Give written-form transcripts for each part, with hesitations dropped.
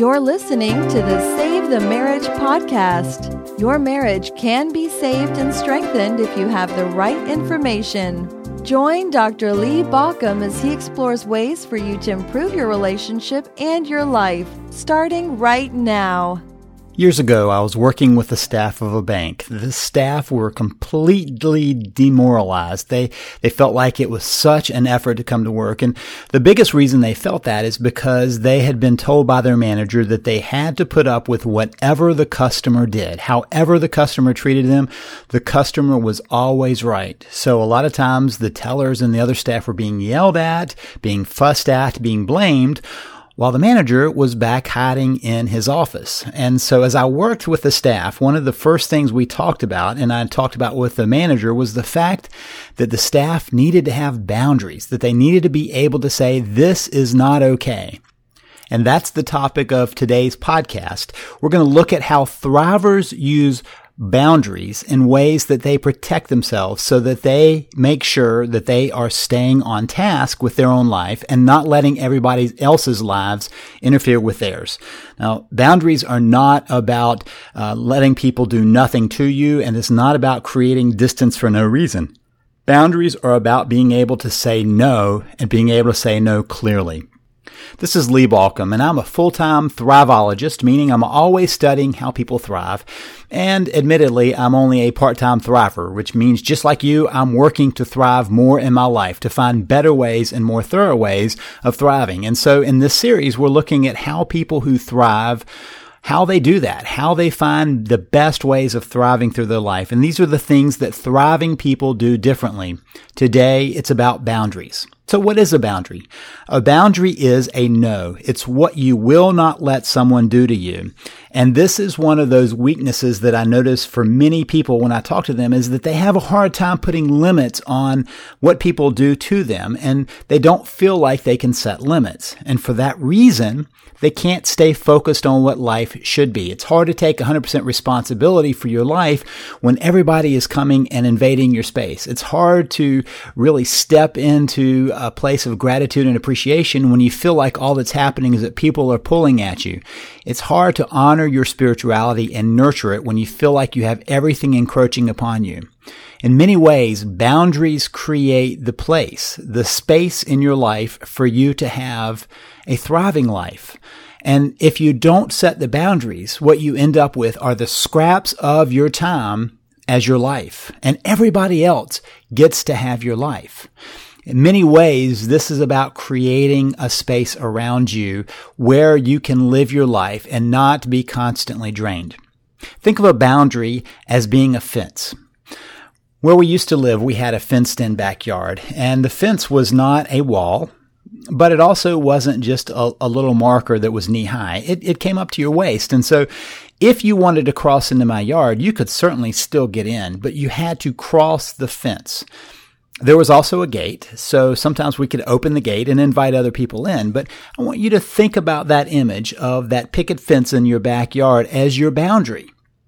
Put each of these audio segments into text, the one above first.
You're listening to the Save the Marriage podcast. Your marriage can be saved and strengthened if you have the right information. Join Dr. Lee Baucom as he explores ways for you to improve your relationship and your life, starting right now. Years ago, I was working with the staff of a bank. The staff were completely demoralized. They felt like it was such an effort to come to work. And the biggest reason they felt that is because they had been told by their manager that they had to put up with whatever the customer did. However the customer treated them, the customer was always right. So a lot of times the tellers and the other staff were being yelled at, being fussed at, being blamed, while the manager was back hiding in his office. And so as I worked with the staff, one of the first things we talked about, and I talked about with the manager, was the fact that the staff needed to have boundaries, that they needed to be able to say, this is not okay. And that's the topic of today's podcast. We're going to look at how thrivers use boundaries in ways that they protect themselves so that they make sure that they are staying on task with their own life and not letting everybody else's lives interfere with theirs. Now, boundaries are not about letting people do nothing to you, and it's not about creating distance for no reason. Boundaries are about being able to say no and being able to say no clearly. This is Lee Baucom, and I'm a full-time thrivologist, meaning I'm always studying how people thrive. And admittedly, I'm only a part-time thriver, which means just like you, I'm working to thrive more in my life, to find better ways and more thorough ways of thriving. And so in this series, we're looking at how people who thrive, how they do that, how they find the best ways of thriving through their life. And these are the things that thriving people do differently. Today, it's about boundaries. So what is a boundary? A boundary is a no. It's what you will not let someone do to you. And this is one of those weaknesses that I notice for many people when I talk to them, is that they have a hard time putting limits on what people do to them, and they don't feel like they can set limits. And for that reason, they can't stay focused on what life should be. It's hard to take 100% responsibility for your life when everybody is coming and invading your space. It's hard to really step into a place of gratitude and appreciation when you feel like all that's happening is that people are pulling at you. It's hard to honor your spirituality and nurture it when you feel like you have everything encroaching upon you. In many ways, boundaries create the place, the space in your life for you to have a thriving life. And if you don't set the boundaries, what you end up with are the scraps of your time as your life, and everybody else gets to have your life. In many ways, this is about creating a space around you where you can live your life and not be constantly drained. Think of a boundary as being a fence. Where we used to live, we had a fenced-in backyard, and the fence was not a wall, but it also wasn't just a little marker that was knee-high. It came up to your waist, and so if you wanted to cross into my yard, you could certainly still get in, but you had to cross the fence. There was also a gate, so sometimes we could open the gate and invite other people in, but I want you to think about that image of that picket fence in your backyard as your boundary.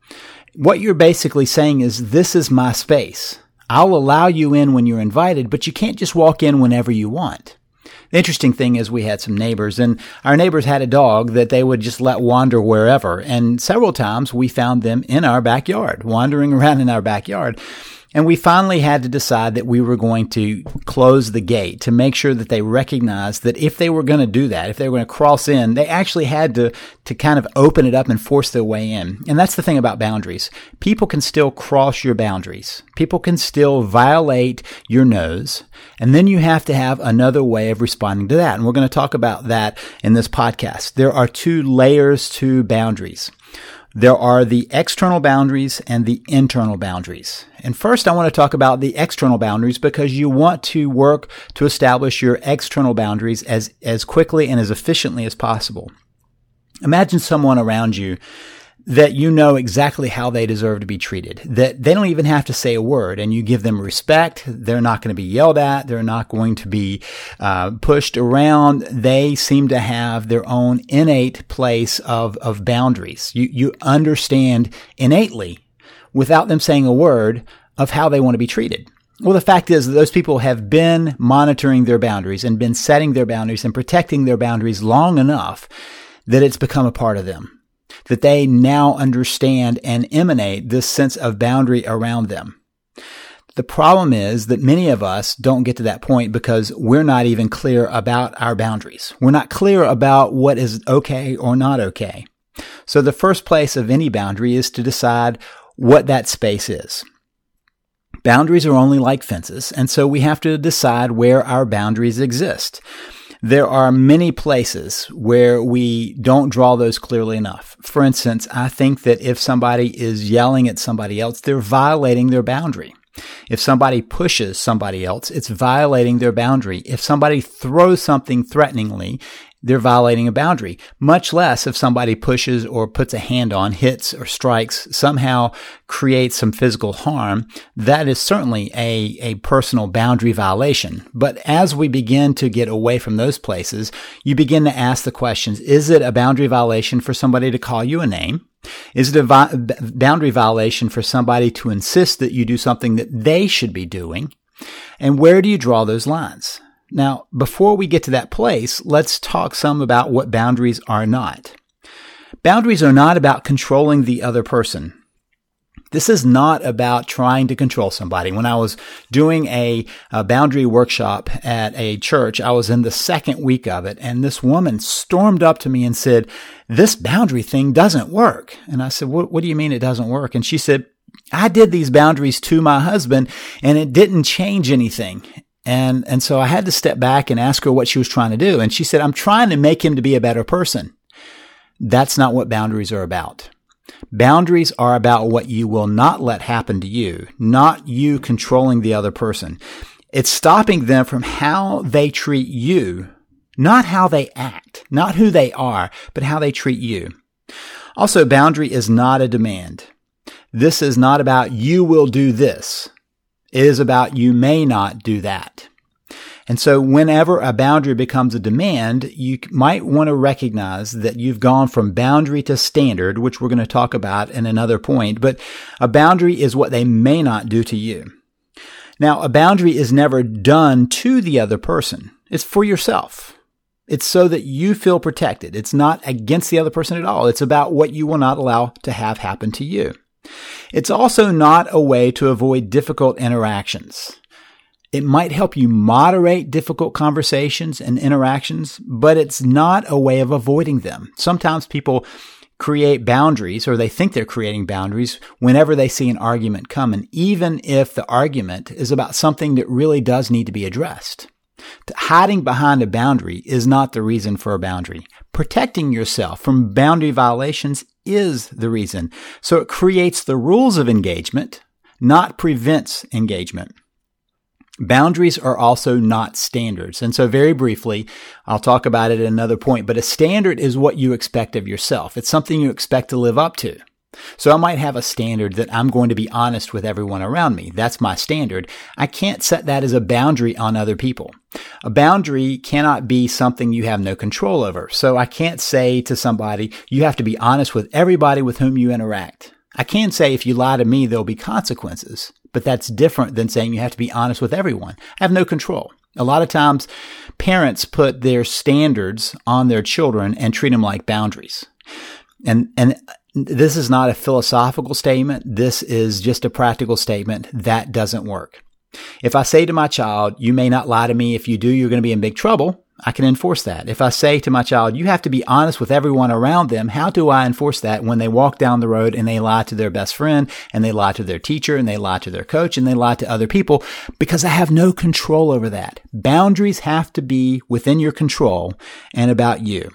What you're basically saying is, this is my space. I'll allow you in when you're invited, but you can't just walk in whenever you want. The interesting thing is we had some neighbors, and our neighbors had a dog that they would just let wander wherever, and several times we found them in our backyard, wandering around in our backyard. And we finally had to decide that we were going to close the gate to make sure that they recognized that if they were going to do that, if they were going to cross in, they actually had to kind of open it up and force their way in. And that's the thing about boundaries. People can still cross your boundaries. People can still violate your no's. And then you have to have another way of responding to that. And we're going to talk about that in this podcast. There are two layers to boundaries. There are the external boundaries and the internal boundaries. And first, I want to talk about the external boundaries because you want to work to establish your external boundaries as quickly and as efficiently as possible. Imagine someone around you that you know exactly how they deserve to be treated, that they don't even have to say a word, and you give them respect. They're not going to be yelled at. They're not going to be pushed around. They seem to have their own innate place of boundaries. You understand innately, without them saying a word, of how they want to be treated. Well, the fact is that those people have been monitoring their boundaries and been setting their boundaries and protecting their boundaries long enough that it's become a part of them, that they now understand and emanate this sense of boundary around them. The problem is that many of us don't get to that point because we're not even clear about our boundaries. We're not clear about what is okay or not okay. So the first place of any boundary is to decide what that space is. Boundaries are only like fences, and so we have to decide where our boundaries exist. There are many places where we don't draw those clearly enough. For instance, I think that if somebody is yelling at somebody else, they're violating their boundary. If somebody pushes somebody else, it's violating their boundary. If somebody throws something threateningly, they're violating a boundary. Much less if somebody pushes or puts a hand on, hits or strikes, somehow creates some physical harm. That is certainly a personal boundary violation. But as we begin to get away from those places, you begin to ask the questions, is it a boundary violation for somebody to call you a name? Is it a boundary violation for somebody to insist that you do something that they should be doing? And where do you draw those lines? Now, before we get to that place, let's talk some about what boundaries are not. Boundaries are not about controlling the other person. This is not about trying to control somebody. When I was doing a boundary workshop at a church, I was in the second week of it, and this woman stormed up to me and said, "This boundary thing doesn't work." And I said, what do you mean it doesn't work? And she said, "I did these boundaries to my husband, and it didn't change anything." And so I had to step back and ask her what she was trying to do. And she said, "I'm trying to make him to be a better person." That's not what boundaries are about. Boundaries are about what you will not let happen to you, not you controlling the other person. It's stopping them from how they treat you, not how they act, not who they are, but how they treat you. Also, boundary is not a demand. This is not about you will do this. It is about you may not do that. And so whenever a boundary becomes a demand, you might want to recognize that you've gone from boundary to standard, which we're going to talk about in another point. But a boundary is what they may not do to you. Now, a boundary is never done to the other person. It's for yourself. It's so that you feel protected. It's not against the other person at all. It's about what you will not allow to have happen to you. It's also not a way to avoid difficult interactions. It might help you moderate difficult conversations and interactions, but it's not a way of avoiding them. Sometimes people create boundaries, or they think they're creating boundaries, whenever they see an argument coming, even if the argument is about something that really does need to be addressed. Hiding behind a boundary is not the reason for a boundary. Protecting yourself from boundary violations is the reason. So it creates the rules of engagement, not prevents engagement. Boundaries are also not standards. And so very briefly, I'll talk about it at another point, but a standard is what you expect of yourself. It's something you expect to live up to. So I might have a standard that I'm going to be honest with everyone around me. That's my standard. I can't set that as a boundary on other people. A boundary cannot be something you have no control over. So I can't say to somebody, you have to be honest with everybody with whom you interact. I can say if you lie to me, there'll be consequences, but that's different than saying you have to be honest with everyone. I have no control. A lot of times parents put their standards on their children and treat them like boundaries. And this is not a philosophical statement. This is just a practical statement. That doesn't work. If I say to my child, you may not lie to me. If you do, you're going to be in big trouble. I can enforce that. If I say to my child, you have to be honest with everyone around them, how do I enforce that when they walk down the road and they lie to their best friend and they lie to their teacher and they lie to their coach and they lie to other people? Because I have no control over that. Boundaries have to be within your control and about you.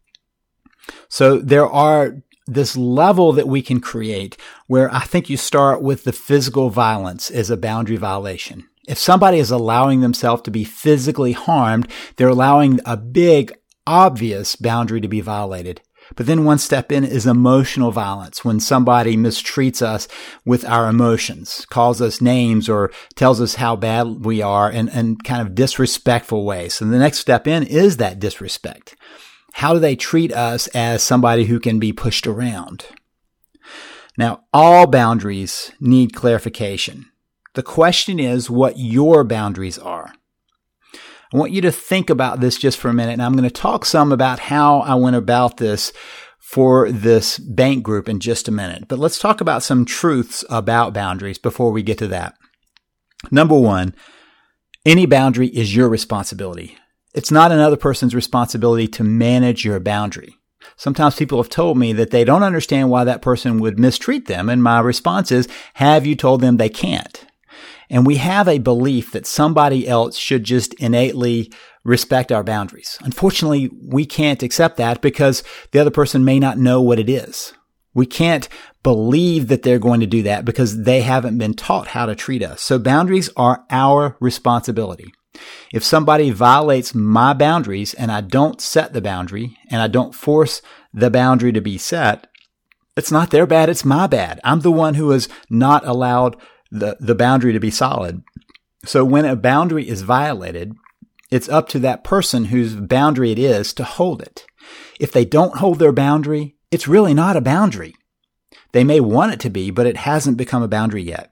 So there are this level that we can create where I think you start with the physical violence as a boundary violation. If somebody is allowing themselves to be physically harmed, they're allowing a big, obvious boundary to be violated. But then one step in is emotional violence, when somebody mistreats us with our emotions, calls us names or tells us how bad we are in kind of disrespectful ways. So the next step in is that disrespect. How do they treat us as somebody who can be pushed around? Now, all boundaries need clarification. The question is what your boundaries are. I want you to think about this just for a minute, and I'm going to talk some about how I went about this for this bank group in just a minute. But let's talk about some truths about boundaries before we get to that. Number one, any boundary is your responsibility. It's not another person's responsibility to manage your boundary. Sometimes people have told me that they don't understand why that person would mistreat them, and my response is, have you told them they can't? And we have a belief that somebody else should just innately respect our boundaries. Unfortunately, we can't accept that because the other person may not know what it is. We can't believe that they're going to do that because they haven't been taught how to treat us. So boundaries are our responsibility. If somebody violates my boundaries and I don't set the boundary and I don't force the boundary to be set, it's not their bad, it's my bad. I'm the one who has not allowed the boundary to be solid. So when a boundary is violated, it's up to that person whose boundary it is to hold it. If they don't hold their boundary, it's really not a boundary. They may want it to be, but it hasn't become a boundary yet.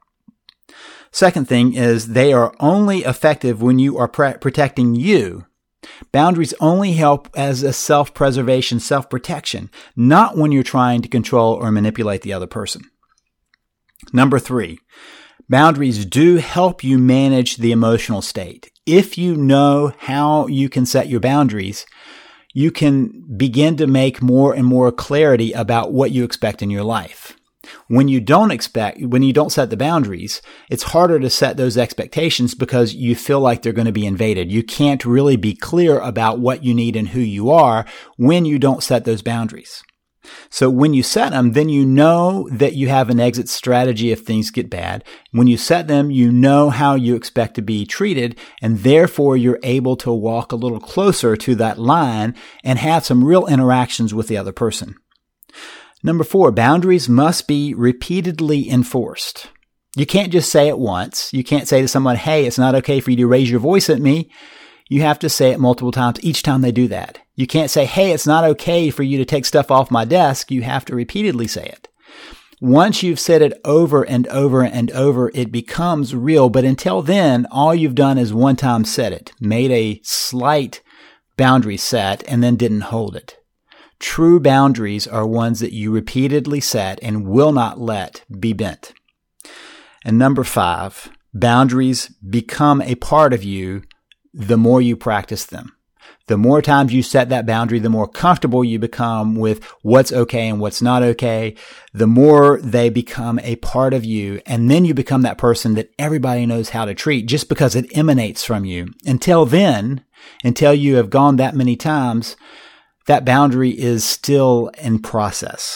Second thing is they are only effective when you are protecting you. Boundaries only help as a self-preservation, self-protection, not when you're trying to control or manipulate the other person. Number three, boundaries do help you manage the emotional state. If you know how you can set your boundaries, you can begin to make more and more clarity about what you expect in your life. When you don't set the boundaries, it's harder to set those expectations because you feel like they're going to be invaded. You can't really be clear about what you need and who you are when you don't set those boundaries. So when you set them, then you know that you have an exit strategy if things get bad. When you set them, you know how you expect to be treated, and therefore you're able to walk a little closer to that line and have some real interactions with the other person. Number four, boundaries must be repeatedly enforced. You can't just say it once. You can't say to someone, hey, it's not okay for you to raise your voice at me. You have to say it multiple times each time they do that. You can't say, hey, it's not okay for you to take stuff off my desk. You have to repeatedly say it. Once you've said it over and over and over, it becomes real. But until then, all you've done is one time said it, made a slight boundary set, and then didn't hold it. True boundaries are ones that you repeatedly set and will not let be bent. And number five, boundaries become a part of you the more you practice them. The more times you set that boundary, the more comfortable you become with what's okay and what's not okay, the more they become a part of you. And then you become that person that everybody knows how to treat just because it emanates from you. Until then, until you have gone that many times, that boundary is still in process.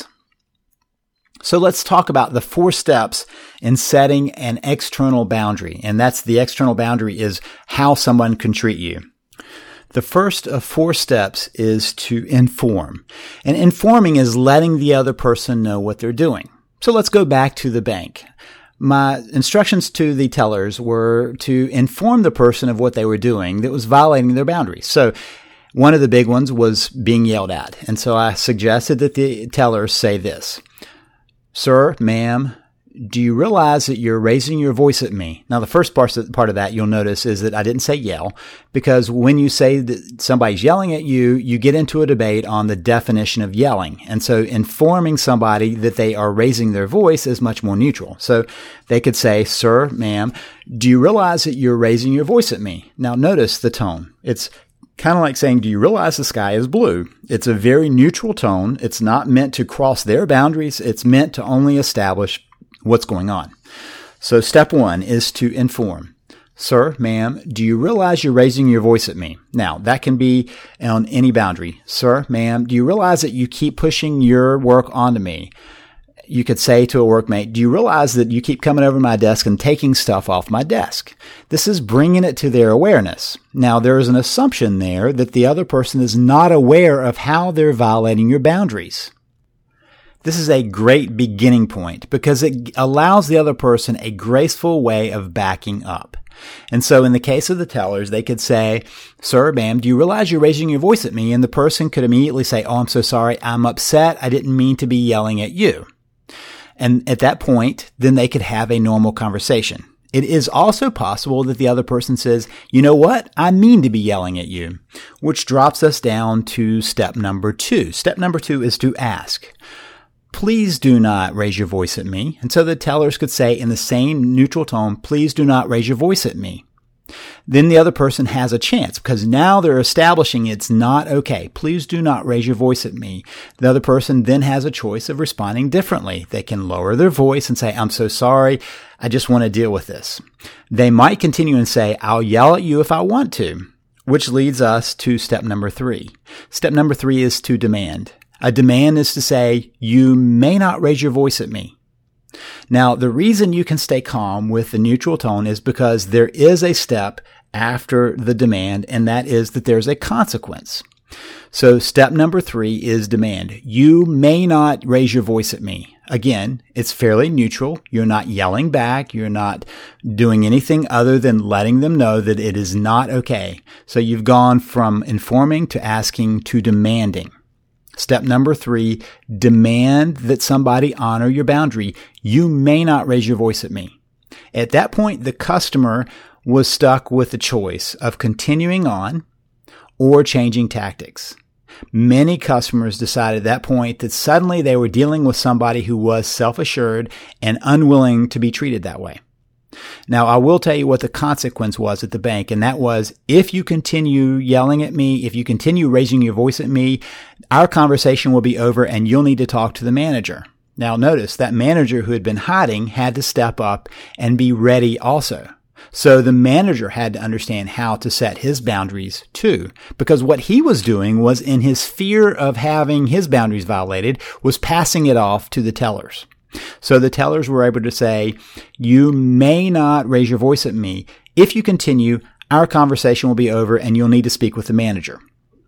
So let's talk about the 4 steps in setting an external boundary. And that's the external boundary is how someone can treat you. The first of 4 steps is to inform. And informing is letting the other person know what they're doing. So let's go back to the bank. My instructions to the tellers were to inform the person of what they were doing that was violating their boundaries. So one of the big ones was being yelled at. And so I suggested that the tellers say this: Sir, ma'am, do you realize that you're raising your voice at me? Now, the first part of that you'll notice is that I didn't say yell, because when you say that somebody's yelling at you, you get into a debate on the definition of yelling. And so informing somebody that they are raising their voice is much more neutral. So they could say, Sir, ma'am, do you realize that you're raising your voice at me? Now, notice the tone. It's kind of like saying, do you realize the sky is blue? It's a very neutral tone. It's not meant to cross their boundaries. It's meant to only establish what's going on. So step 1 is to inform. Sir, ma'am, do you realize you're raising your voice at me? Now, that can be on any boundary. Sir, ma'am, do you realize that you keep pushing your work onto me? You could say to a workmate, do you realize that you keep coming over my desk and taking stuff off my desk? This is bringing it to their awareness. Now, there is an assumption there that the other person is not aware of how they're violating your boundaries. This is a great beginning point because it allows the other person a graceful way of backing up. And so in the case of the tellers, they could say, Sir, ma'am, do you realize you're raising your voice at me? And the person could immediately say, oh, I'm so sorry. I'm upset. I didn't mean to be yelling at you. And at that point, then they could have a normal conversation. It is also possible that the other person says, you know what? I mean to be yelling at you, which drops us down to step number 2. Step number 2 is to ask. Please do not raise your voice at me. And so the tellers could say in the same neutral tone, please do not raise your voice at me. Then the other person has a chance because now they're establishing it's not okay. Please do not raise your voice at me. The other person then has a choice of responding differently. They can lower their voice and say, I'm so sorry. I just want to deal with this. They might continue and say, I'll yell at you if I want to, which leads us to step number 3. Step number 3 is to demand. A demand is to say, you may not raise your voice at me. Now, the reason you can stay calm with the neutral tone is because there is a step after the demand, and that is that there's a consequence. So step number 3 is demand. You may not raise your voice at me. Again, it's fairly neutral. You're not yelling back. You're not doing anything other than letting them know that it is not okay. So you've gone from informing to asking to demanding. Step number 3, demand that somebody honor your boundary. You may not raise your voice at me. At that point, the customer was stuck with the choice of continuing on or changing tactics. Many customers decided at that point that suddenly they were dealing with somebody who was self-assured and unwilling to be treated that way. Now, I will tell you what the consequence was at the bank, and that was if you continue yelling at me, if you continue raising your voice at me, our conversation will be over and you'll need to talk to the manager. Now, notice that manager who had been hiding had to step up and be ready also. So the manager had to understand how to set his boundaries too, because what he was doing was in his fear of having his boundaries violated was passing it off to the tellers. So the tellers were able to say, you may not raise your voice at me. If you continue, our conversation will be over and you'll need to speak with the manager.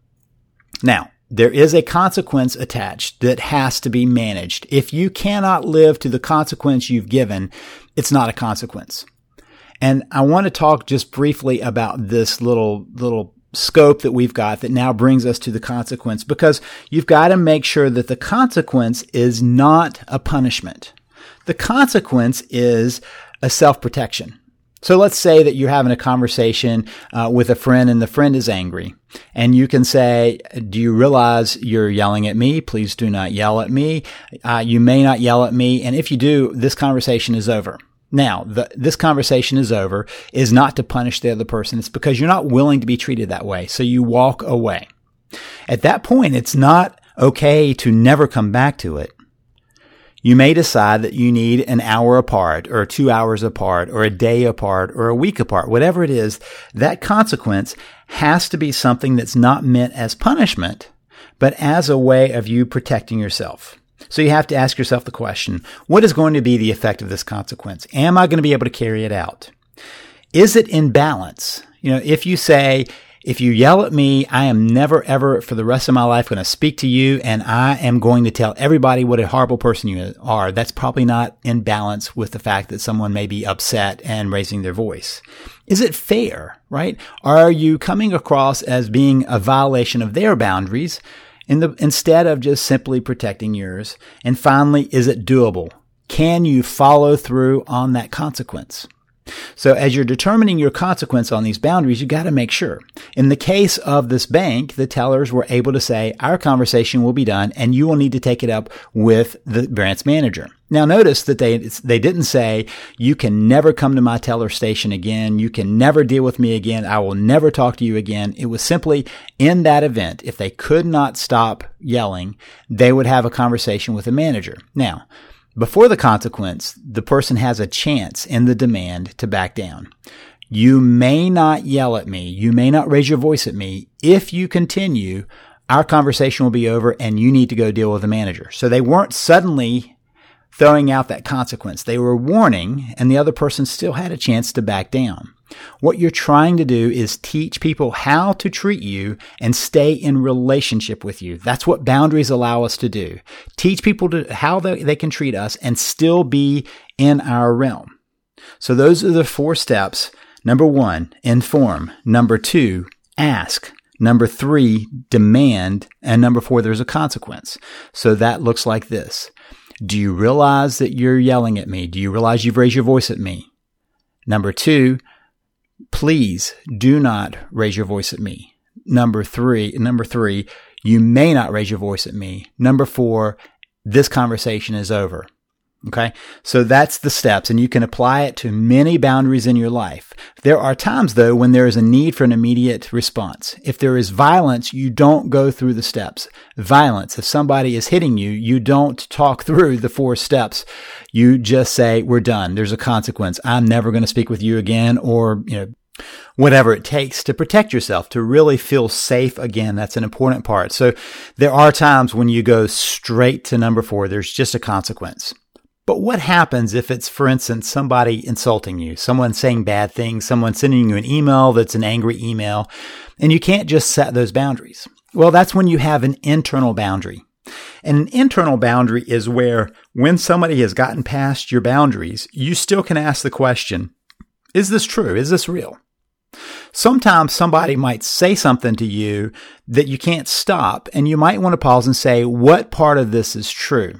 Now, there is a consequence attached that has to be managed. If you cannot live to the consequence you've given, it's not a consequence. And I want to talk just briefly about this little scope that we've got that now brings us to the consequence, because you've got to make sure that the consequence is not a punishment. The consequence is a self-protection. So let's say that you're having a conversation with a friend and the friend is angry, and you can say, do you realize you're yelling at me? Please do not yell at me. You may not yell at me. And if you do, this conversation is over. Now, this conversation is over is not to punish the other person. It's because you're not willing to be treated that way. So you walk away. At that point, it's not okay to never come back to it. You may decide that you need an hour apart or 2 hours apart or a day apart or a week apart, whatever it is. That consequence has to be something that's not meant as punishment, but as a way of you protecting yourself. So you have to ask yourself the question, what is going to be the effect of this consequence? Am I going to be able to carry it out? Is it in balance? If you say, if you yell at me, I am never, ever for the rest of my life going to speak to you and I am going to tell everybody what a horrible person you are, that's probably not in balance with the fact that someone may be upset and raising their voice. Is it fair, right? Are you coming across as being a violation of their boundaries instead of just simply protecting yours? And finally, is it doable? Can you follow through on that consequence? So as you're determining your consequence on these boundaries, you got to make sure. In the case of this bank, the tellers were able to say, our conversation will be done and you will need to take it up with the branch manager. Now notice that they didn't say, you can never come to my teller station again. You can never deal with me again. I will never talk to you again. It was simply in that event, if they could not stop yelling, they would have a conversation with the manager. Now, before the consequence, the person has a chance in the demand to back down. You may not yell at me. You may not raise your voice at me. If you continue, our conversation will be over and you need to go deal with the manager. So they weren't suddenly throwing out that consequence. They were warning, and the other person still had a chance to back down. What you're trying to do is teach people how to treat you and stay in relationship with you. That's what boundaries allow us to do. Teach people how they can treat us and still be in our realm. So those are the 4 steps. Number 1, inform. Number 2, ask. Number 3, demand. And number 4, there's a consequence. So that looks like this. Do you realize that you're yelling at me? Do you realize you've raised your voice at me? Number 2, please do not raise your voice at me. Number three, you may not raise your voice at me. Number 4, this conversation is over. Okay. So that's the steps, and you can apply it to many boundaries in your life. There are times though when there is a need for an immediate response. If there is violence, you don't go through the steps. Violence, if somebody is hitting you, you don't talk through the 4 steps. You just say, we're done. There's a consequence. I'm never going to speak with you again, or, whatever it takes to protect yourself, to really feel safe again. That's an important part. So there are times when you go straight to number 4. There's just a consequence. But what happens if it's, for instance, somebody insulting you, someone saying bad things, someone sending you an email that's an angry email, and you can't just set those boundaries? Well, that's when you have an internal boundary. And an internal boundary is where, when somebody has gotten past your boundaries, you still can ask the question, is this true? Is this real? Sometimes somebody might say something to you that you can't stop, and you might want to pause and say, what part of this is true?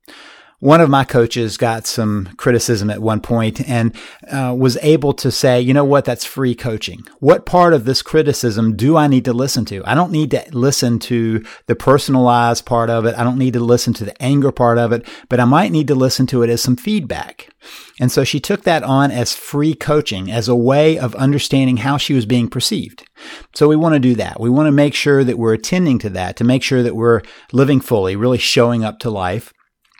One of my coaches got some criticism at one point and was able to say, you know what, that's free coaching. What part of this criticism do I need to listen to? I don't need to listen to the personalized part of it. I don't need to listen to the anger part of it, but I might need to listen to it as some feedback. And so she took that on as free coaching, as a way of understanding how she was being perceived. So we want to do that. We want to make sure that we're attending to that, to make sure that we're living fully, really showing up to life.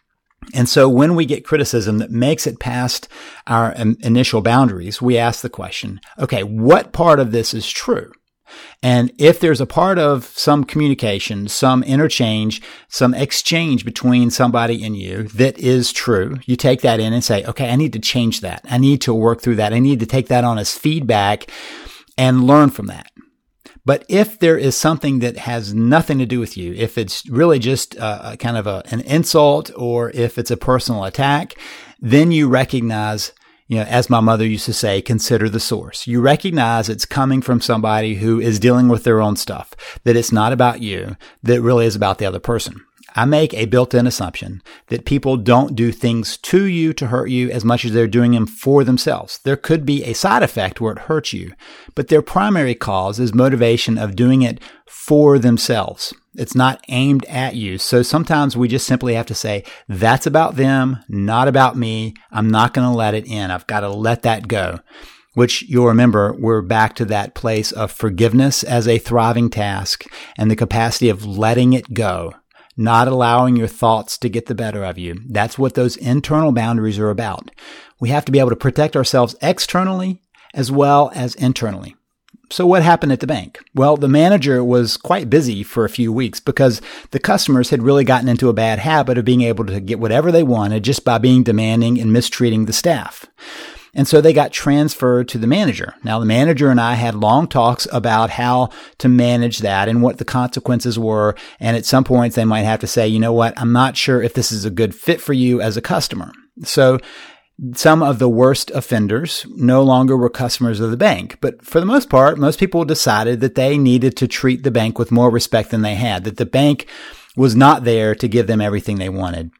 And so when we get criticism that makes it past our initial boundaries, we ask the question, okay, what part of this is true? And if there's a part of some communication, some interchange, some exchange between somebody and you that is true, you take that in and say, okay, I need to change that. I need to work through that. I need to take that on as feedback and learn from that. But if there is something that has nothing to do with you, if it's really just kind of an insult, or if it's a personal attack, then you recognize, as my mother used to say, consider the source. You recognize it's coming from somebody who is dealing with their own stuff, that it's not about you, that it really is about the other person. I make a built-in assumption that people don't do things to you to hurt you as much as they're doing them for themselves. There could be a side effect where it hurts you, but their primary cause is motivation of doing it for themselves. It's not aimed at you. So sometimes we just simply have to say, that's about them, not about me. I'm not going to let it in. I've got to let that go. Which you'll remember, we're back to that place of forgiveness as a thriving task and the capacity of letting it go. Not allowing your thoughts to get the better of you. That's what those internal boundaries are about. We have to be able to protect ourselves externally as well as internally. So what happened at the bank? Well, the manager was quite busy for a few weeks because the customers had really gotten into a bad habit of being able to get whatever they wanted just by being demanding and mistreating the staff. And so they got transferred to the manager. Now, the manager and I had long talks about how to manage that and what the consequences were. And at some points, they might have to say, you know what, I'm not sure if this is a good fit for you as a customer. So some of the worst offenders no longer were customers of the bank. But for the most part, most people decided that they needed to treat the bank with more respect than they had, that the bank was not there to give them everything they wanted.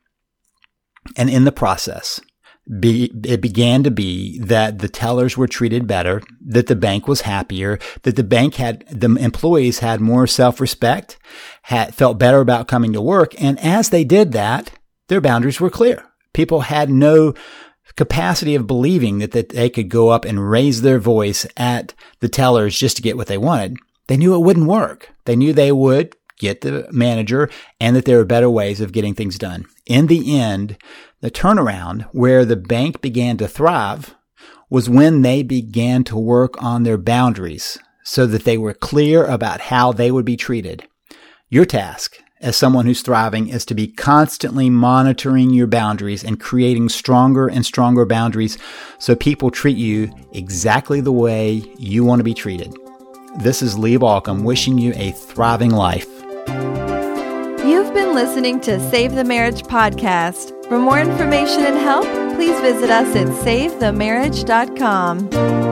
And in the process, it began to be that the tellers were treated better, that the bank was happier, that the employees had more self-respect, felt better about coming to work. And as they did that, their boundaries were clear. People had no capacity of believing that they could go up and raise their voice at the tellers just to get what they wanted. They knew it wouldn't work. They knew they would get the manager and that there were better ways of getting things done. In the end, the turnaround where the bank began to thrive was when they began to work on their boundaries so that they were clear about how they would be treated. Your task as someone who's thriving is to be constantly monitoring your boundaries and creating stronger and stronger boundaries so people treat you exactly the way you want to be treated. This is Lee Baucom wishing you a thriving life. You've been listening to Save the Marriage podcast. For more information and help, please visit us at SaveTheMarriage.com.